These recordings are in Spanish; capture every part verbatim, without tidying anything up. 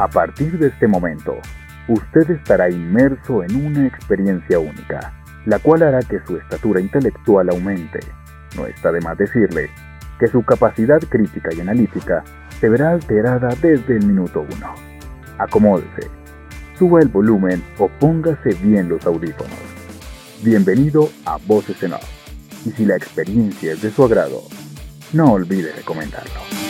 A partir de este momento, usted estará inmerso en una experiencia única, la cual hará que su estatura intelectual aumente. No está de más decirle que su capacidad crítica y analítica se verá alterada desde el minuto uno. Acomódese, suba el volumen o póngase bien los audífonos. Bienvenido a Voces en Off. Y si la experiencia es de su agrado, no olvide de comentarlo.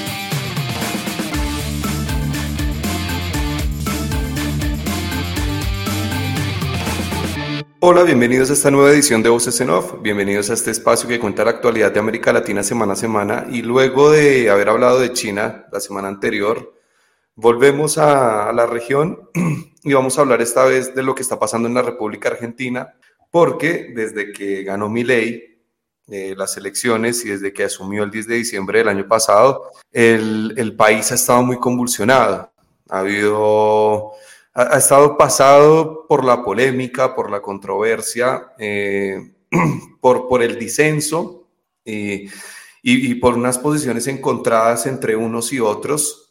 Hola, bienvenidos a esta nueva edición de Voces en Off. Bienvenidos a este espacio que cuenta la actualidad de América Latina semana a semana. Y luego de haber hablado de China la semana anterior, volvemos a, a la región y vamos a hablar esta vez de lo que está pasando en la República Argentina, porque desde que ganó Milei eh, las elecciones y desde que asumió el diez de diciembre del año pasado, el, el país ha estado muy convulsionado. Ha habido... Ha estado pasado por la polémica, por la controversia, eh, por, por el disenso y, y, y por unas posiciones encontradas entre unos y otros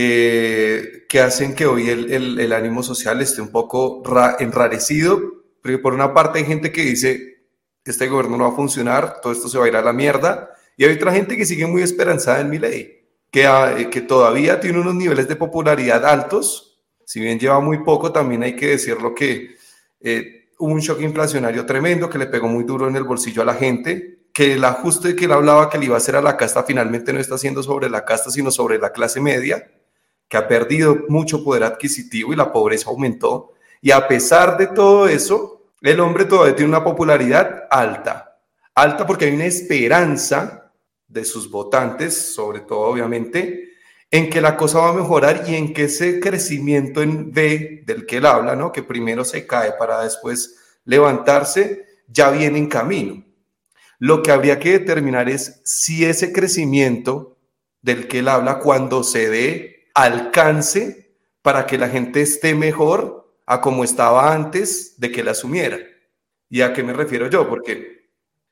que, que hacen que hoy el, el, el ánimo social esté un poco ra, enrarecido. Porque por una parte hay gente que dice que este gobierno no va a funcionar, todo esto se va a ir a la mierda, y hay otra gente que sigue muy esperanzada en Milei, que, que todavía tiene unos niveles de popularidad altos. Si bien lleva muy poco, también hay que decirlo que eh, hubo un shock inflacionario tremendo que le pegó muy duro en el bolsillo a la gente, que el ajuste que él hablaba que le iba a hacer a la casta finalmente no está haciendo sobre la casta, sino sobre la clase media, que ha perdido mucho poder adquisitivo y la pobreza aumentó. Y a pesar de todo eso, el hombre todavía tiene una popularidad alta, alta porque hay una esperanza de sus votantes, sobre todo obviamente, en que la cosa va a mejorar y en que ese crecimiento en V del que él habla, ¿no? Que primero se cae para después levantarse, ya viene en camino. Lo que habría que determinar es si ese crecimiento del que él habla, cuando se dé, alcance para que la gente esté mejor a como estaba antes de que él asumiera. ¿Y a qué me refiero yo? Porque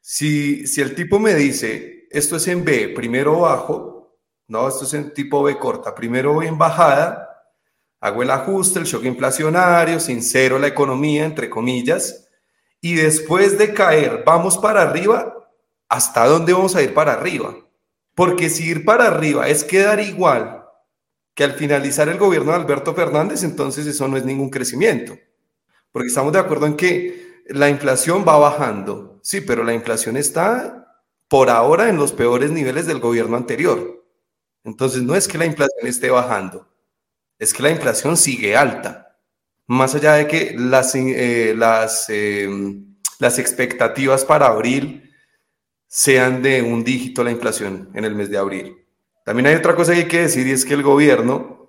si, si el tipo me dice, esto es en V, primero bajo, no, esto es en tipo B corta. Primero voy en bajada, hago el ajuste, el shock inflacionario, sincero la economía, entre comillas, y después de caer, vamos para arriba. ¿Hasta dónde vamos a ir para arriba? Porque si ir para arriba es quedar igual que al finalizar el gobierno de Alberto Fernández, entonces eso no es ningún crecimiento. Porque estamos de acuerdo en que la inflación va bajando. Sí, pero la inflación está por ahora en los peores niveles del gobierno anterior. Entonces no es que la inflación esté bajando, es que la inflación sigue alta. Más allá de que las, eh, las, eh, las expectativas para abril sean de un dígito la inflación en el mes de abril. También hay otra cosa que hay que decir y es que el gobierno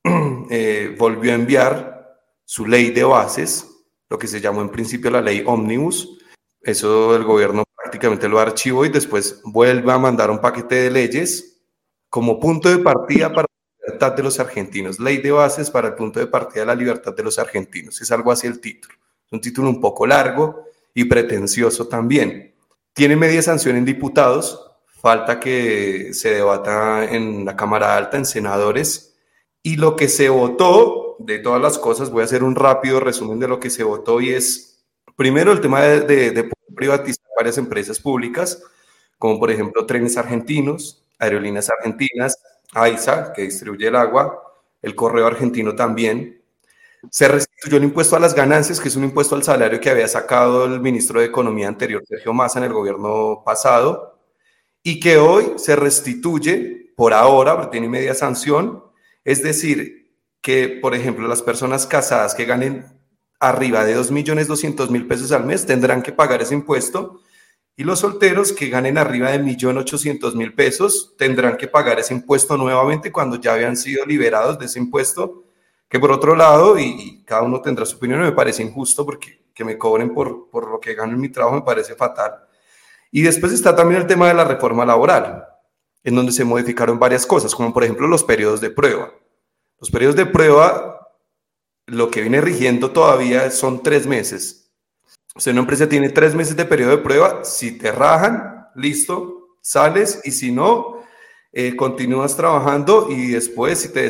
eh, volvió a enviar su ley de bases, lo que se llamó en principio la ley Ómnibus. Eso el gobierno prácticamente lo archivó y después vuelve a mandar un paquete de leyes como punto de partida para la libertad de los argentinos. Ley de bases para el punto de partida de la libertad de los argentinos. Es algo así el título. Es un título un poco largo y pretencioso también. Tiene media sanción en diputados. Falta que se debata en la Cámara Alta, en senadores. Y lo que se votó, de todas las cosas, voy a hacer un rápido resumen de lo que se votó y es, primero, el tema de, de, de privatizar varias empresas públicas, como por ejemplo Trenes Argentinos, Aerolíneas Argentinas, AISA, que distribuye el agua, el Correo Argentino también. Se restituyó el impuesto a las ganancias, que es un impuesto al salario que había sacado el ministro de Economía anterior, Sergio Massa, en el gobierno pasado, y que hoy se restituye por ahora, porque tiene media sanción. Es decir, que, por ejemplo, las personas casadas que ganen arriba de dos millones doscientos mil pesos al mes tendrán que pagar ese impuesto. Y los solteros que ganen arriba de un millón ochocientos mil pesos tendrán que pagar ese impuesto nuevamente cuando ya habían sido liberados de ese impuesto, que por otro lado, y, y cada uno tendrá su opinión, me parece injusto porque que me cobren por, por lo que gano en mi trabajo me parece fatal. Y después está también el tema de la reforma laboral, en donde se modificaron varias cosas, como por ejemplo los periodos de prueba. Los periodos de prueba, lo que viene rigiendo todavía son tres meses. O sea, una empresa tiene tres meses de periodo de prueba. Si te rajan, listo, sales. Y si no, eh, continúas trabajando y después, si te despiden sin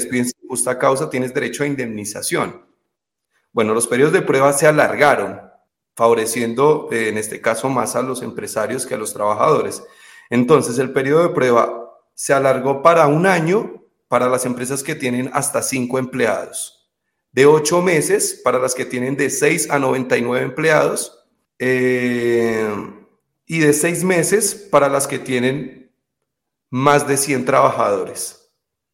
justa causa, tienes derecho a indemnización. Bueno, los periodos de prueba se alargaron, favoreciendo eh, en este caso más a los empresarios que a los trabajadores. Entonces, el periodo de prueba se alargó para un año para las empresas que tienen hasta cinco empleados, de ocho meses para las que tienen de seis a noventa y nueve empleados, eh, y de seis meses para las que tienen más de cien trabajadores.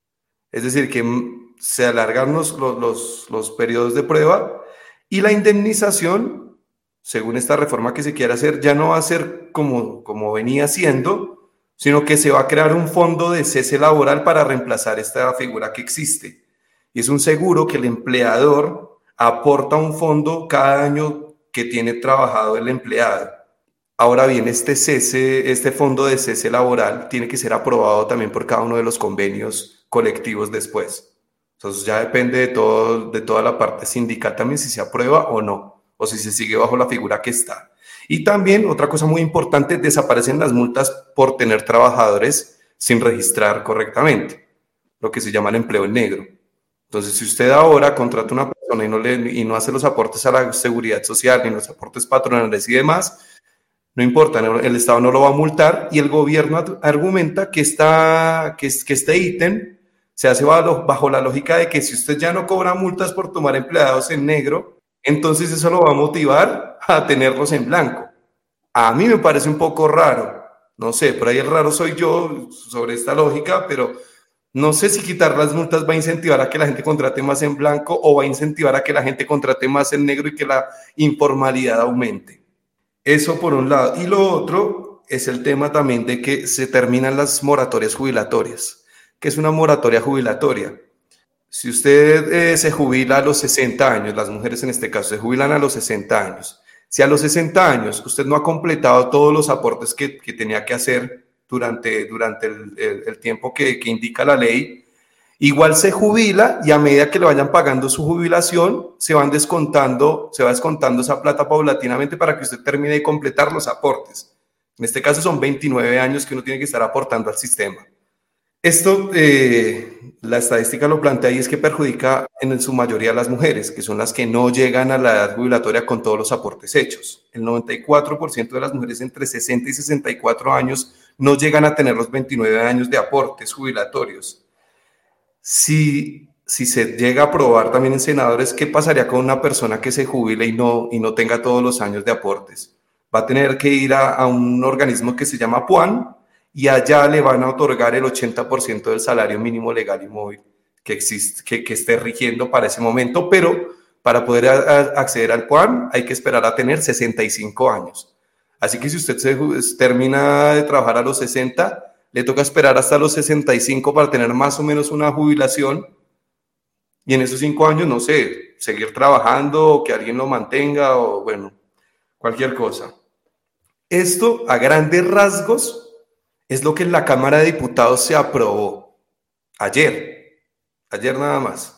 Es decir, que se alargan los, los, los periodos de prueba, y la indemnización, según esta reforma que se quiere hacer, ya no va a ser como, como venía siendo, sino que se va a crear un fondo de cese laboral para reemplazar esta figura que existe. Y es un seguro que el empleador aporta un fondo cada año que tiene trabajado el empleado. Ahora bien, este cese, este fondo de cese laboral tiene que ser aprobado también por cada uno de los convenios colectivos después. Entonces ya depende de, todo, de toda la parte sindical también si se aprueba o no, o si se sigue bajo la figura que está. Y también, otra cosa muy importante, desaparecen las multas por tener trabajadores sin registrar correctamente, lo que se llama el empleo en negro. Entonces, si usted ahora contrata a una persona y no, le, y no hace los aportes a la seguridad social, ni los aportes patronales y demás, no importa, el Estado no lo va a multar, y el gobierno argumenta que, está, que, que este ítem se hace bajo, bajo la lógica de que si usted ya no cobra multas por tomar empleados en negro, entonces eso lo va a motivar a tenerlos en blanco. A mí me parece un poco raro, no sé, por ahí el raro soy yo sobre esta lógica, pero no sé si quitar las multas va a incentivar a que la gente contrate más en blanco o va a incentivar a que la gente contrate más en negro y que la informalidad aumente. Eso por un lado. Y lo otro es el tema también de que se terminan las moratorias jubilatorias. ¿Qué es una moratoria jubilatoria? Si usted eh, se jubila a los sesenta años, las mujeres en este caso se jubilan a los sesenta años, si a los sesenta años usted no ha completado todos los aportes que, que tenía que hacer durante, durante el, el, el tiempo que, que indica la ley, igual se jubila, y a medida que le vayan pagando su jubilación, se van descontando, se va descontando esa plata paulatinamente para que usted termine de completar los aportes. En este caso son veintinueve años que uno tiene que estar aportando al sistema. Esto, eh, la estadística lo plantea, y es que perjudica en su mayoría a las mujeres, que son las que no llegan a la edad jubilatoria con todos los aportes hechos. El noventa y cuatro por ciento de las mujeres entre sesenta y sesenta y cuatro años no llegan a tener los veintinueve años de aportes jubilatorios. Si, si se llega a aprobar también en senadores, ¿qué pasaría con una persona que se jubile y no, y no tenga todos los años de aportes? Va a tener que ir a, a un organismo que se llama PUAN, y allá le van a otorgar el ochenta por ciento del salario mínimo legal y móvil que, existe, que, que esté rigiendo para ese momento, pero para poder a, a acceder al PUAN hay que esperar a tener sesenta y cinco años. Así que si usted se, termina de trabajar a los sesenta, le toca esperar hasta los sesenta y cinco para tener más o menos una jubilación, y en esos cinco años, no sé, seguir trabajando, o que alguien lo mantenga, o bueno, cualquier cosa. Esto, a grandes rasgos, es lo que en la Cámara de Diputados se aprobó ayer, ayer nada más.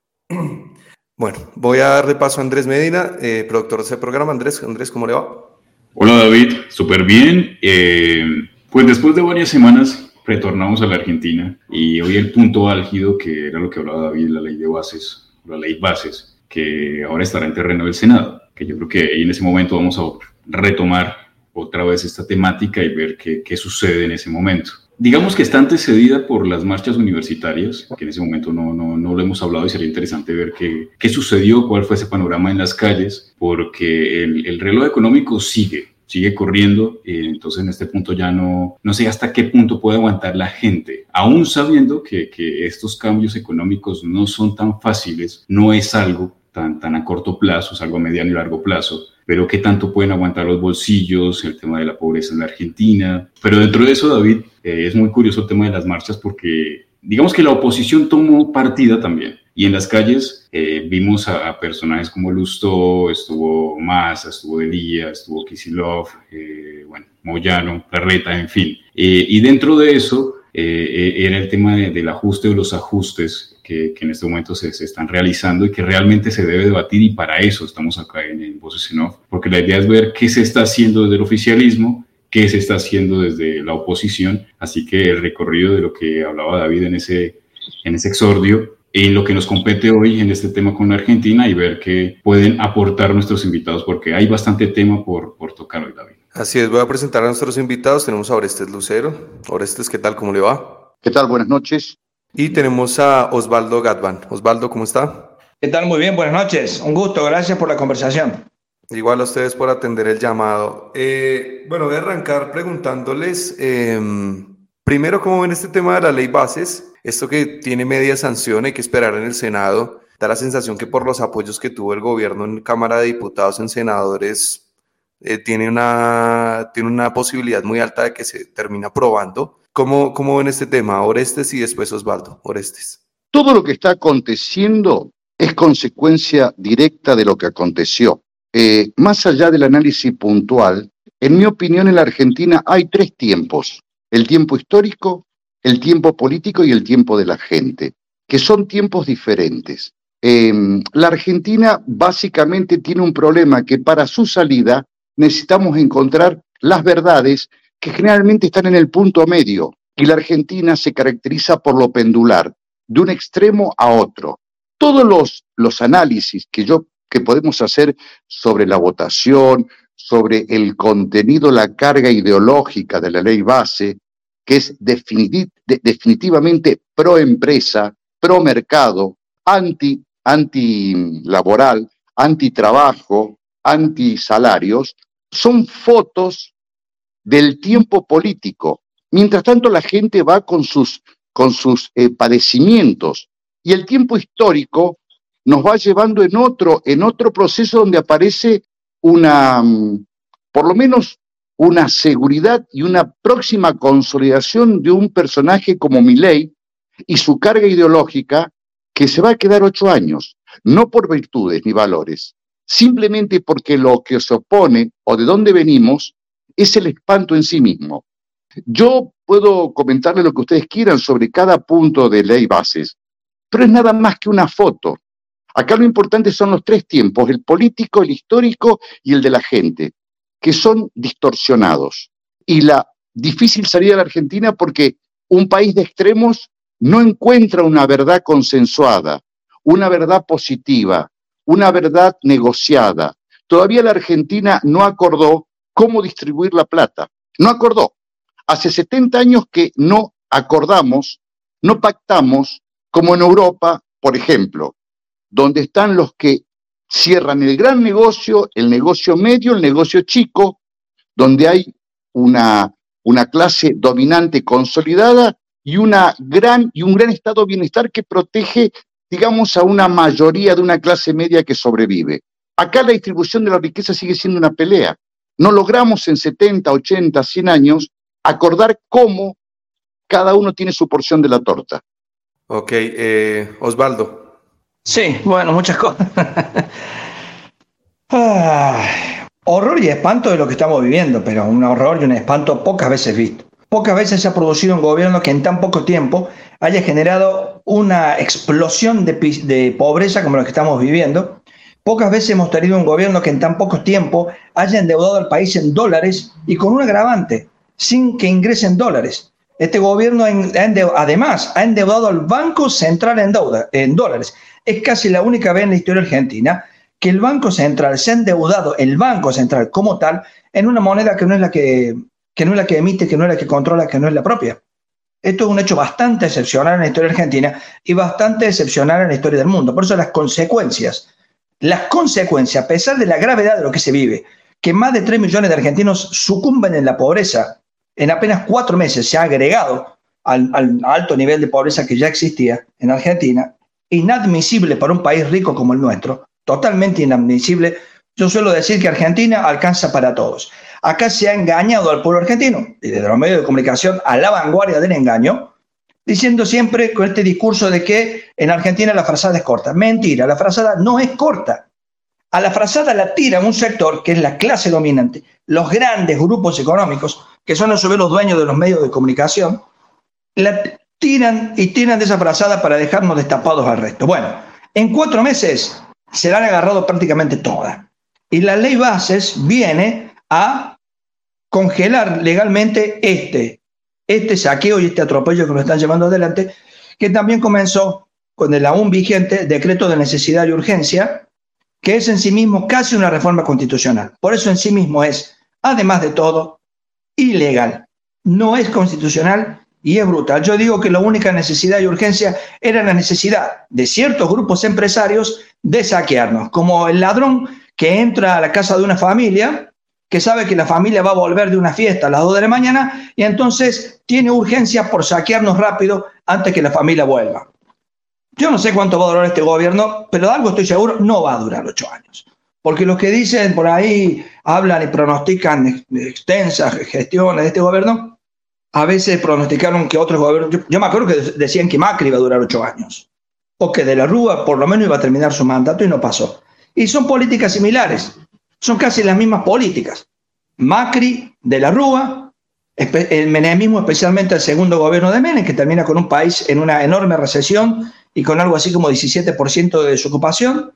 Bueno, voy a dar repaso a Andrés Medina, eh, productor de ese programa. Andrés, Andrés, ¿cómo le va? Hola David, súper bien. Eh, pues después de varias semanas retornamos a la Argentina, y hoy el punto álgido, que era lo que hablaba David, la ley de bases, la ley bases, que ahora estará en terreno del Senado, que yo creo que ahí en ese momento vamos a retomar otra vez esta temática y ver qué, qué sucede en ese momento. Digamos que está antecedida por las marchas universitarias, que en ese momento no, no, no lo hemos hablado, y sería interesante ver qué, qué sucedió, cuál fue ese panorama en las calles, porque el, el reloj económico sigue, sigue corriendo, y entonces en este punto ya no, no sé hasta qué punto puede aguantar la gente, aún sabiendo que, que estos cambios económicos no son tan fáciles, no es algo tan, tan a corto plazo, es algo a mediano y largo plazo, pero qué tanto pueden aguantar los bolsillos, el tema de la pobreza en la Argentina. Pero dentro de eso, David, eh, es muy curioso el tema de las marchas, porque digamos que la oposición tomó partida también. Y en las calles eh, vimos a, a personajes como Lustó, estuvo Massa, estuvo Elías, estuvo Kicillof, eh, bueno, Moyano, Larreta, en fin. Eh, y dentro de eso eh, era el tema de, del ajuste o los ajustes que, que en este momento se, se están realizando y que realmente se debe debatir, y para eso estamos acá en, en Voces en Off, porque la idea es ver qué se está haciendo desde el oficialismo, qué se está haciendo desde la oposición. Así que el recorrido de lo que hablaba David en ese, en ese exordio en lo que nos compete hoy en este tema con Argentina y ver qué pueden aportar nuestros invitados, porque hay bastante tema por, por tocar hoy, David. Así es, voy a presentar a nuestros invitados. Tenemos a Orestes Lucero. Orestes, ¿qué tal? ¿Cómo le va? ¿Qué tal? Buenas noches. Y tenemos a Osvaldo Gatvan. Osvaldo, ¿cómo está? ¿Qué tal? Muy bien, buenas noches. Un gusto, gracias por la conversación. Igual a ustedes por atender el llamado. Eh, bueno, voy a arrancar preguntándoles, eh, primero, ¿cómo ven este tema de la ley bases? Esto que tiene media sanción, hay que esperar en el Senado. Da la sensación que por los apoyos que tuvo el gobierno en Cámara de Diputados, en senadores, eh, tiene, una, tiene una posibilidad muy alta de que se termine aprobando. ¿Cómo, cómo ven este tema? Orestes y después Osvaldo. Orestes. Todo lo que está aconteciendo es consecuencia directa de lo que aconteció. Eh, más allá del análisis puntual, en mi opinión en la Argentina hay tres tiempos. El tiempo histórico, el tiempo político y el tiempo de la gente, que son tiempos diferentes. Eh, la Argentina básicamente tiene un problema que para su salida necesitamos encontrar las verdades que generalmente están en el punto medio, y la Argentina se caracteriza por lo pendular, de un extremo a otro. Todos los, los análisis que, yo, que podemos hacer sobre la votación, sobre el contenido, la carga ideológica de la ley base, que es definitiv, de, definitivamente pro empresa, pro mercado, anti, anti laboral, anti trabajo, anti salarios, son fotos del tiempo político. Mientras tanto la gente va con sus, con sus eh, padecimientos, y el tiempo histórico nos va llevando en otro, en otro proceso donde aparece una, por lo menos una seguridad y una próxima consolidación de un personaje como Milei y su carga ideológica, que se va a quedar ocho años, no por virtudes ni valores, simplemente porque lo que se opone o de dónde venimos es el espanto en sí mismo. Yo puedo comentarle lo que ustedes quieran sobre cada punto de ley bases, pero es nada más que una foto. Acá lo importante son los tres tiempos, el político, el histórico y el de la gente, que son distorsionados. Y la difícil salida de la Argentina porque un país de extremos no encuentra una verdad consensuada, una verdad positiva, una verdad negociada. Todavía la Argentina no acordó cómo distribuir la plata. No acordó. Hace setenta años que no acordamos, no pactamos, como en Europa, por ejemplo, donde están los que cierran el gran negocio, el negocio medio, el negocio chico, donde hay una, una clase dominante consolidada y, una gran, y un gran estado de bienestar que protege, digamos, a una mayoría de una clase media que sobrevive. Acá la distribución de la riqueza sigue siendo una pelea. No logramos en setenta, ochenta, cien años acordar cómo cada uno tiene su porción de la torta. Ok, eh, Osvaldo. Sí, bueno, muchas cosas. Ay, horror y espanto de lo que estamos viviendo, pero un horror y un espanto pocas veces visto. Pocas veces se ha producido un gobierno que en tan poco tiempo haya generado una explosión de, de pobreza como lo que estamos viviendo. Pocas veces hemos tenido un gobierno que en tan poco tiempo haya endeudado al país en dólares y con un agravante, sin que ingresen dólares. Este gobierno ha endeudado, además ha endeudado al Banco Central en, deuda, en dólares. Es casi la única vez en la historia argentina que el Banco Central se ha endeudado, el Banco Central como tal, en una moneda que no es la que, que no es la que emite, que no es la que controla, que no es la propia. Esto es un hecho bastante excepcional en la historia argentina y bastante excepcional en la historia del mundo. Por eso las consecuencias, las consecuencias, a pesar de la gravedad de lo que se vive, que más de tres millones de argentinos sucumben en la pobreza, en apenas cuatro meses se ha agregado al, al alto nivel de pobreza que ya existía en Argentina, inadmisible para un país rico como el nuestro, totalmente inadmisible. Yo suelo decir que Argentina alcanza para todos. Acá se ha engañado al pueblo argentino, y desde los medios de comunicación a la vanguardia del engaño, diciendo siempre con este discurso de que en Argentina la frazada es corta. Mentira, la frazada no es corta. A la frazada la tira un sector que es la clase dominante, los grandes grupos económicos, que son a su vez los dueños de los medios de comunicación, la tiran y tiran de esa frazada para dejarnos destapados al resto. Bueno, en cuatro meses se la han agarrado prácticamente toda. Y la ley bases viene a congelar legalmente este, este saqueo y este atropello que lo están llevando adelante, que también comenzó con el aún vigente decreto de necesidad y urgencia, que es en sí mismo casi una reforma constitucional. Por eso en sí mismo es, además de todo, ilegal. No es constitucional y es brutal. Yo digo que la única necesidad y urgencia era la necesidad de ciertos grupos empresarios de saquearnos, como el ladrón que entra a la casa de una familia, que sabe que la familia va a volver de una fiesta a las dos de la mañana y entonces tiene urgencia por saquearnos rápido antes que la familia vuelva. Yo no sé cuánto va a durar este gobierno, pero de algo estoy seguro, no va a durar ocho años. Porque los que dicen por ahí, hablan y pronostican extensas gestiones de este gobierno, a veces pronosticaron que otros gobiernos, yo, yo me acuerdo que decían que Macri iba a durar ocho años, o que De la Rúa por lo menos iba a terminar su mandato y no pasó. Y son políticas similares, son casi las mismas políticas. Macri, De la Rúa, el menemismo, especialmente el segundo gobierno de Menem, que termina con un país en una enorme recesión y con algo así como diecisiete por ciento de desocupación,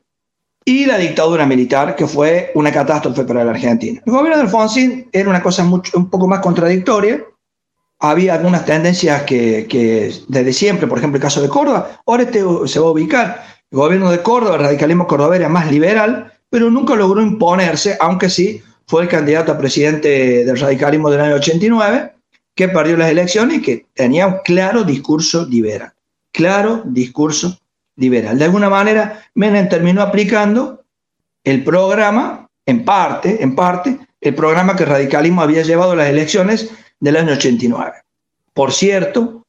y la dictadura militar, que fue una catástrofe para la Argentina. El gobierno de Alfonsín era una cosa mucho, un poco más contradictoria. Había algunas tendencias que, que desde siempre, por ejemplo el caso de Córdoba, ahora este se va a ubicar. El gobierno de Córdoba, el radicalismo cordobés era más liberal, pero nunca logró imponerse, aunque sí fue el candidato a presidente del radicalismo del año ochenta y nueve, que perdió las elecciones y que tenía un claro discurso liberal. Claro discurso liberal. De alguna manera, Menem terminó aplicando el programa, en parte, en parte, el programa que el radicalismo había llevado a las elecciones del año ochenta y nueve. Por cierto,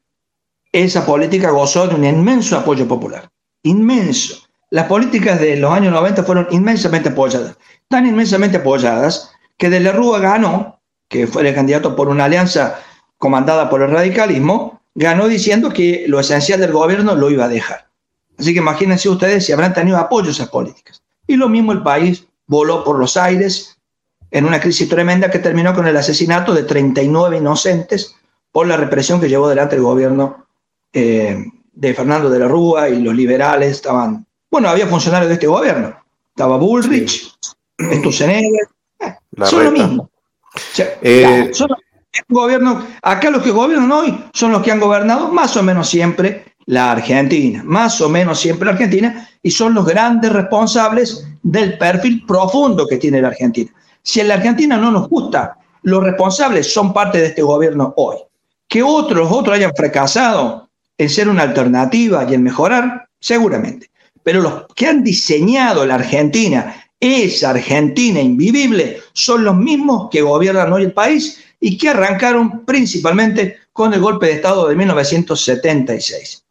esa política gozó de un inmenso apoyo popular. Inmenso. Las políticas de los años noventa fueron inmensamente apoyadas. Tan inmensamente apoyadas que De la Rúa ganó, que fue el candidato por una alianza comandada por el radicalismo, ganó diciendo que lo esencial del gobierno lo iba a dejar. Así que imagínense ustedes si habrán tenido apoyo a esas políticas. Y lo mismo el país voló por los aires en una crisis tremenda que terminó con el asesinato de treinta y nueve inocentes por la represión que llevó adelante el gobierno eh, de Fernando de la Rúa, y los liberales estaban... Bueno, había funcionarios de este gobierno. Estaba Bullrich, sí. Sturzenegger, eh, son lo mismo. O sea, eh, claro, son gobierno, acá los que gobiernan hoy son los que han gobernado más o menos siempre la Argentina, más o menos siempre la Argentina, y son los grandes responsables del perfil profundo que tiene la Argentina. Si en la Argentina no nos gusta, los responsables son parte de este gobierno hoy. Que otros, otros hayan fracasado en ser una alternativa y en mejorar, seguramente. Pero los que han diseñado la Argentina, esa Argentina invivible, son los mismos que gobiernan hoy el país y que arrancaron principalmente con el golpe de Estado de mil novecientos setenta y seis.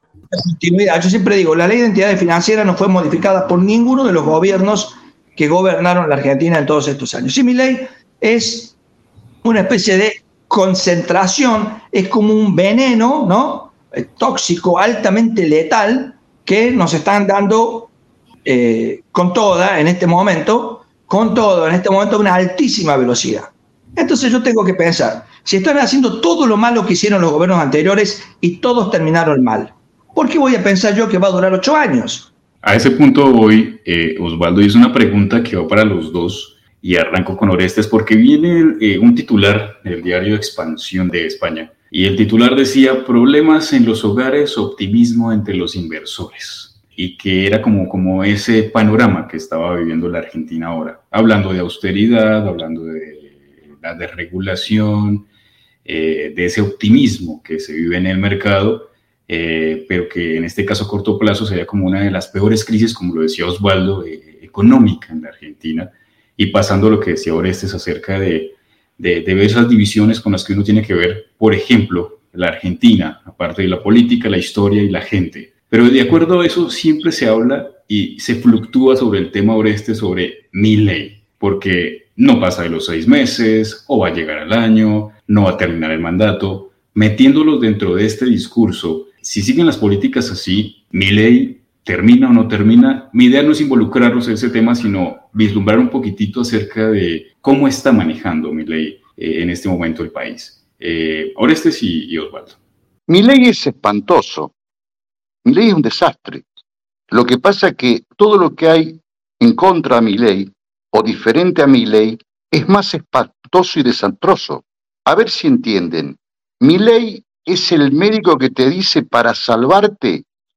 Yo siempre digo, la ley de entidades financieras no fue modificada por ninguno de los gobiernos que gobernaron la Argentina en todos estos años. Y mi ley es una especie de concentración, es como un veneno, ¿no? Tóxico, altamente letal, que nos están dando eh, con toda, en este momento, con todo, en este momento, una altísima velocidad. Entonces yo tengo que pensar, si están haciendo todo lo malo que hicieron los gobiernos anteriores y todos terminaron mal, ¿por qué voy a pensar yo que va a durar ocho años? A ese punto voy, eh, Osvaldo, y es una pregunta que va para los dos, y arranco con Orestes, porque viene eh, un titular del diario Expansión de España, y el titular decía, problemas en los hogares, optimismo entre los inversores, y que era como, como ese panorama que estaba viviendo la Argentina ahora, hablando de austeridad, hablando de la desregulación, eh, de ese optimismo que se vive en el mercado, Eh, pero que en este caso a corto plazo sería como una de las peores crisis, como lo decía Osvaldo, eh, económica en la Argentina, y pasando a lo que decía Orestes acerca de, de, de ver esas divisiones con las que uno tiene que ver, por ejemplo, la Argentina, aparte de la política, la historia y la gente. Pero de acuerdo a eso siempre se habla y se fluctúa sobre el tema Orestes, sobre Milei, porque no pasa de los seis meses, o va a llegar al año, no va a terminar el mandato. Metiéndolos dentro de este discurso, si siguen las políticas así, Milei termina o no termina. Mi idea no es involucrarnos en ese tema, sino vislumbrar un poquitito acerca de cómo está manejando Milei eh, en este momento el país. Eh, Orestes y, y Osvaldo. Milei es espantoso. Milei es un desastre. Lo que pasa es que todo lo que hay en contra de Milei o diferente a Milei es más espantoso y desastroso. A ver si entienden. Milei es el médico que te dice para salvarte,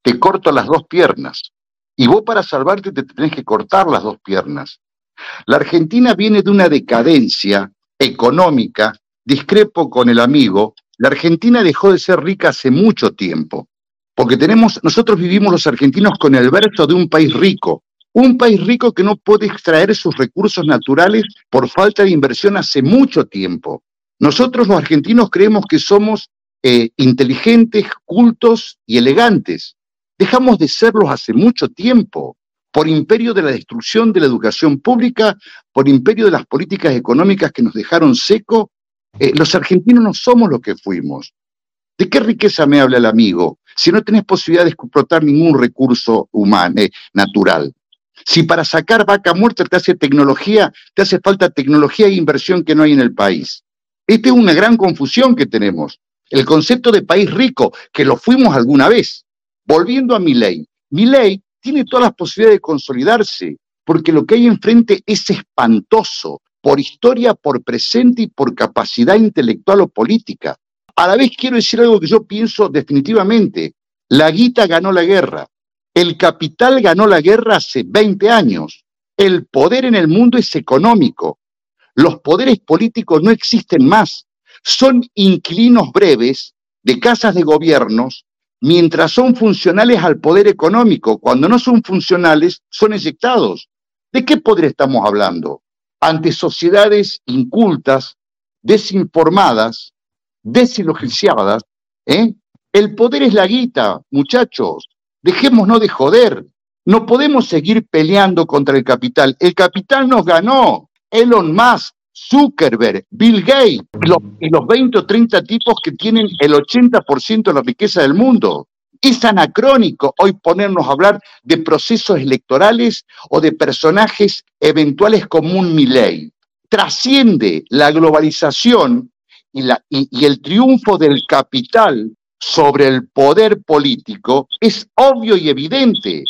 te corto las dos piernas. Y vos para salvarte te tenés que cortar las dos piernas. La Argentina viene de una decadencia económica, discrepo con el amigo, la Argentina dejó de ser rica hace mucho tiempo, porque tenemos, nosotros vivimos los argentinos con el verso de un país rico, un país rico que no puede extraer sus recursos naturales por falta de inversión hace mucho tiempo. Nosotros los argentinos creemos que somos eh, inteligentes, cultos y elegantes. Dejamos de serlos hace mucho tiempo, por imperio de la destrucción de la educación pública, por imperio de las políticas económicas que nos dejaron seco. Eh, los argentinos no somos lo que fuimos. ¿De qué riqueza me habla el amigo si no tenés posibilidad de explotar ningún recurso humano, eh, natural? Si para sacar vaca muerta te hace tecnología, te hace falta tecnología e inversión que no hay en el país. Esta es una gran confusión que tenemos. El concepto de país rico, que lo fuimos alguna vez. Volviendo a Milei, Milei tiene todas las posibilidades de consolidarse, porque lo que hay enfrente es espantoso, por historia, por presente y por capacidad intelectual o política. A la vez quiero decir algo que yo pienso definitivamente. La guita ganó la guerra. El capital ganó la guerra hace veinte años. El poder en el mundo es económico. Los poderes políticos no existen más. Son inquilinos breves de casas de gobiernos mientras son funcionales al poder económico. Cuando no son funcionales, son eyectados. ¿De qué poder estamos hablando? Ante sociedades incultas, desinformadas, desilogizadas, ¿eh? El poder es la guita, muchachos. Dejémonos de joder. No podemos seguir peleando contra el capital. El capital nos ganó. Elon Musk, Zuckerberg, Bill Gates, los, y los veinte o treinta tipos que tienen el ochenta por ciento de la riqueza del mundo. Es anacrónico hoy ponernos a hablar de procesos electorales o de personajes eventuales como un Milei. Trasciende la globalización y, la, y, y el triunfo del capital sobre el poder político es obvio y evidente.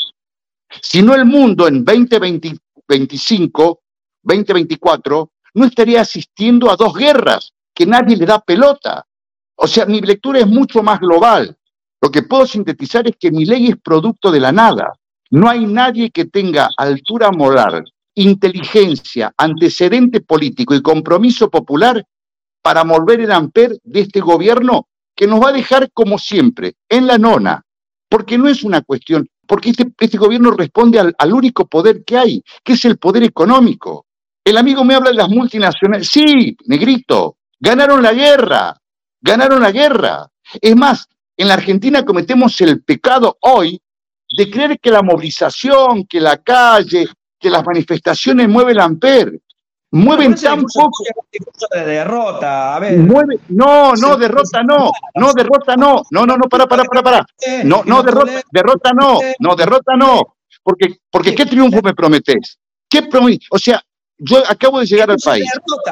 Si no, el mundo en veinte veinticinco, veinte veinticuatro no estaría asistiendo a dos guerras que nadie le da pelota. O sea, mi lectura es mucho más global. Lo que puedo sintetizar es que Milei es producto de la nada. No hay nadie que tenga altura moral, inteligencia, antecedente político y compromiso popular para mover el amper de este gobierno que nos va a dejar como siempre, en la nona. Porque no es una cuestión, porque este, este gobierno responde al, al único poder que hay, que es el poder económico. El amigo me habla de las multinacionales. Sí, negrito, ganaron la guerra, ganaron la guerra. Es más, en la Argentina cometemos el pecado hoy de creer que la movilización, que la calle, que las manifestaciones mueven el amper. Mueven tan poco. De derrota, a ver. Mueve, no, no, derrota no, no, derrota no, no, no, no, para, para, para, para. No, no, derrota, derrota no, no, derrota no. Porque, porque ¿qué triunfo me prometés? ¿Qué promet? O sea, yo acabo de llegar al país.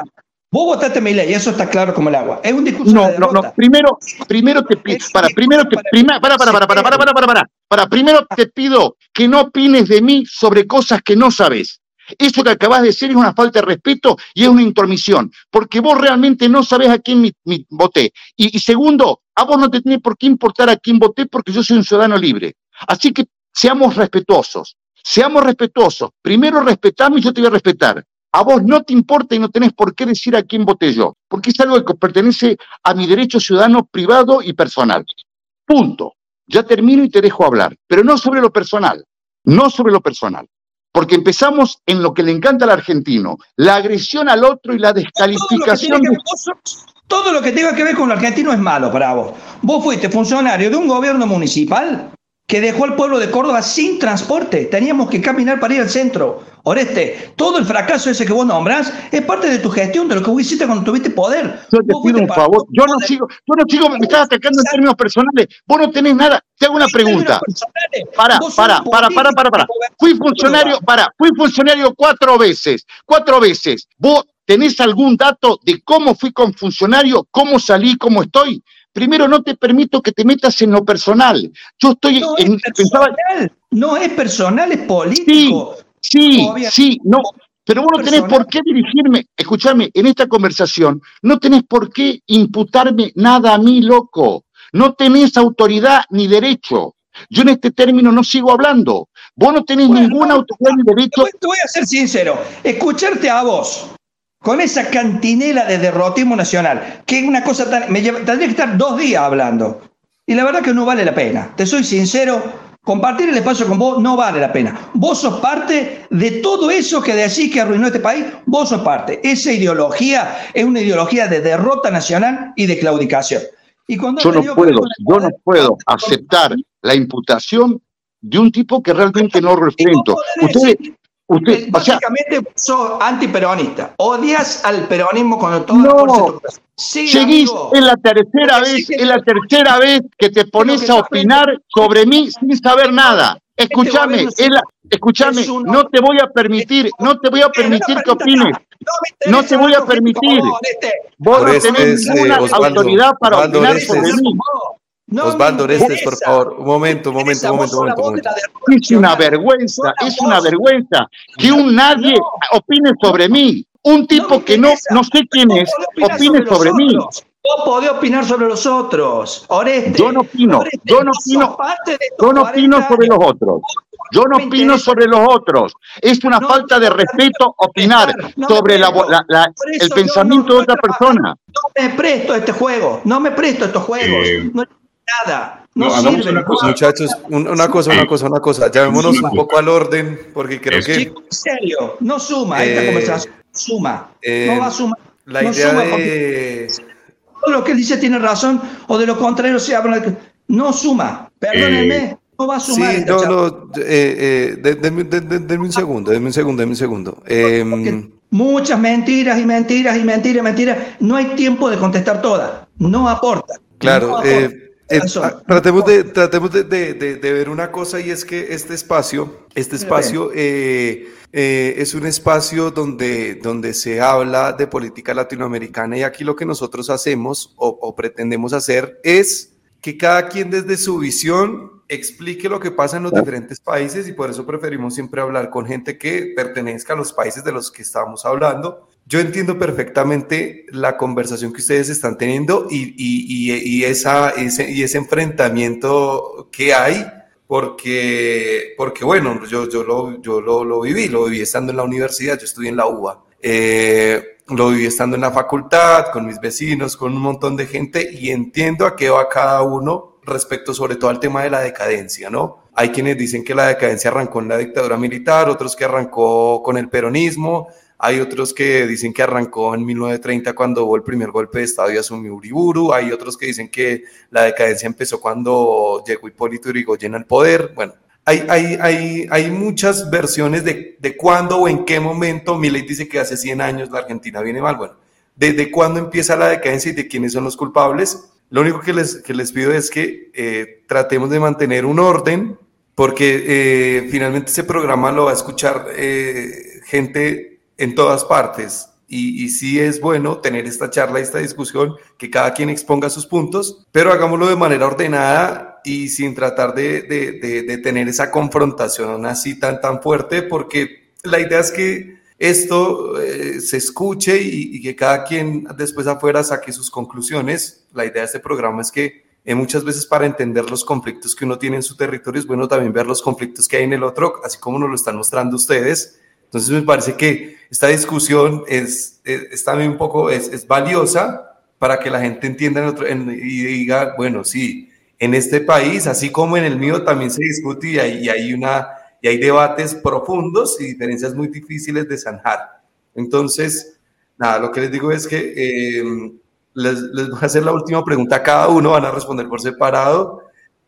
Vos votaste Milei, eso está claro como el agua. Es un discurso no, de derrota. No, no, primero, primero te pido, para, primero te, prima, para, para, para, para, para, para, para, para, para, primero te pido que no opines de mí sobre cosas que no sabes. Eso que acabas de decir es una falta de respeto y es una intromisión, porque vos realmente no sabés a quién mi, mi, voté. Y, y segundo, a vos no te tiene por qué importar a quién voté porque yo soy un ciudadano libre. Así que seamos respetuosos, seamos respetuosos. Primero respetame y yo te voy a respetar. A vos no te importa y no tenés por qué decir a quién voté yo, porque es algo que pertenece a mi derecho ciudadano privado y personal. Punto. Ya termino y te dejo hablar, pero no sobre lo personal, no sobre lo personal. Porque empezamos en lo que le encanta al argentino, la agresión al otro y la descalificación. Todo lo que, de... todo lo que tenga que ver con lo argentino es malo para vos. Vos fuiste funcionario de un gobierno municipal que dejó al pueblo de Córdoba sin transporte. Teníamos que caminar para ir al centro. Oreste, todo el fracaso ese que vos nombrás es parte de tu gestión, de lo que vos hiciste cuando tuviste poder. Yo te pido un favor. Yo no sigo, yo no sigo, me estás atacando en términos personales. Vos no tenés nada. Te hago una pregunta. Para, para, para, para, para, para. Fui funcionario, para, fui funcionario cuatro veces. Cuatro veces. ¿Vos tenés algún dato de cómo fui con funcionario, cómo salí, cómo estoy? Primero, no te permito que te metas en lo personal. Yo estoy no en. Es personal, pensaba... No es personal, es político. Sí, sí, sí, no. Pero vos no tenés por qué dirigirme, escuchame, en esta conversación, no tenés por qué imputarme nada a mí, loco. No tenés autoridad ni derecho. Yo en este término no sigo hablando. Vos no tenés bueno, ninguna autoridad ni derecho. Te voy a ser sincero. Escucharte a vos con esa cantinela de derrotismo nacional, que es una cosa tan... Me lleva, tendría que estar dos días hablando. Y la verdad que no vale la pena. Te soy sincero, compartir el espacio con vos no vale la pena. Vos sos parte de todo eso que decís que arruinó este país. Vos sos parte. Esa ideología es una ideología de derrota nacional y de claudicación. Y cuando yo no puedo, yo no puedo aceptar la imputación de un tipo que realmente no represento. Ustedes... Usted, básicamente o sea, sos antiperonista, odias al peronismo con toda no, la fuerza de tu corazón. Sí, seguís, amigo, es la tercera vez, es la tercera vez que te pones a opinar sobre mí sin saber nada. Escúchame, es la, escúchame, no te voy a permitir, no te voy a permitir que opines. No te voy a permitir. Vos no tenés ninguna autoridad para opinar sobre mí. No Osvaldo Orestes, por favor, un momento, un momento, un momento, un momento, momento. Es una vergüenza, es una vergüenza que un nadie no. opine sobre mí. Un tipo no que no, no sé quién es, opine sobre, sobre mí. Vos podés opinar sobre los otros, Orestes. Yo no opino, Orestes, yo no opino, yo no opino sobre los otros. Yo no opino sobre los otros. Es una no, falta de respeto opinar no sobre la, la, la, el pensamiento no, no, de otra persona. No me presto a este juego, no me presto a estos juegos. Eh, no nada. No, no sirve. Una cosa, muchachos, un, una cosa, una cosa, una cosa. Llamémonos un poco al orden, porque creo es que... Chico, en serio, no suma eh, esta conversación. Suma. Eh, no va a sumar. La no idea suma de... Todo lo que él dice tiene razón, o de lo contrario se habla... No suma. Perdónenme. Eh, no va a sumar. Sí, no, no. Eh, eh, denme de, de, de, de un segundo, denme un segundo, denme un segundo. Eh, muchas mentiras y mentiras y mentiras y mentiras. No hay tiempo de contestar todas. No aporta. Claro. No aporta. Eh, Eh, tratemos de, tratemos de, de, de, de ver una cosa, y es que este espacio, este espacio eh, eh, es un espacio donde, donde se habla de política latinoamericana, y aquí lo que nosotros hacemos o, o pretendemos hacer es que cada quien desde su visión explique lo que pasa en los diferentes países, y por eso preferimos siempre hablar con gente que pertenezca a los países de los que estamos hablando. Yo entiendo perfectamente la conversación que ustedes están teniendo y, y, y, y, esa, ese, y ese enfrentamiento que hay, porque, porque bueno, yo, yo, lo, yo lo, lo viví, lo viví estando en la universidad, yo estudié en la U B A, eh, lo viví estando en la facultad, con mis vecinos, con un montón de gente, y entiendo a qué va cada uno respecto sobre todo al tema de la decadencia, ¿no? Hay quienes dicen que la decadencia arrancó en la dictadura militar, otros que arrancó con el peronismo. Hay otros que dicen que arrancó en mil novecientos treinta cuando hubo el primer golpe de Estado y asumió Uriburu. Hay otros que dicen que la decadencia empezó cuando llegó Hipólito Yrigoyen al poder. Bueno, hay, hay, hay, hay muchas versiones de, de cuándo o en qué momento. Milei dice que hace cien años la Argentina viene mal. Bueno, ¿desde cuándo empieza la decadencia y de quiénes son los culpables? Lo único que les, que les pido es que eh, tratemos de mantener un orden, porque eh, finalmente ese programa lo va a escuchar eh, gente en todas partes, y, y sí es bueno tener esta charla y esta discusión, que cada quien exponga sus puntos, pero hagámoslo de manera ordenada y sin tratar de, de, de, de tener esa confrontación así tan, tan fuerte, porque la idea es que esto eh, se escuche y, y que cada quien después afuera saque sus conclusiones. La idea de este programa es que eh, muchas veces, para entender los conflictos que uno tiene en su territorio, es bueno también ver los conflictos que hay en el otro, así como nos lo están mostrando ustedes. Entonces me parece que esta discusión es, es, es también un poco, es, es valiosa para que la gente entienda en otro, en, y diga, bueno, sí, en este país, así como en el mío, también se discute y hay, y hay, una, y hay debates profundos y diferencias muy difíciles de zanjar. Entonces, nada, lo que les digo es que eh, les, les voy a hacer la última pregunta a cada uno, van a responder por separado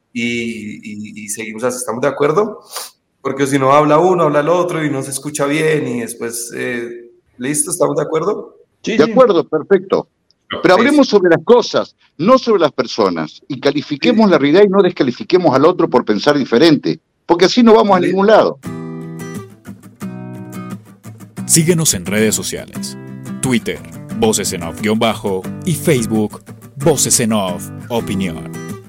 y, y, y seguimos así, ¿estamos de acuerdo? Porque si no habla uno, habla el otro y no se escucha bien y después, eh, ¿listo? ¿Estamos de acuerdo? Sí, de acuerdo, perfecto. Pero hablemos sobre las cosas, no sobre las personas, y califiquemos sí. la realidad y no descalifiquemos al otro por pensar diferente, porque así no vamos sí. a ningún lado. Síguenos en redes sociales, Twitter, Voces en Off-Bajo y Facebook, Voces en Off Opinión.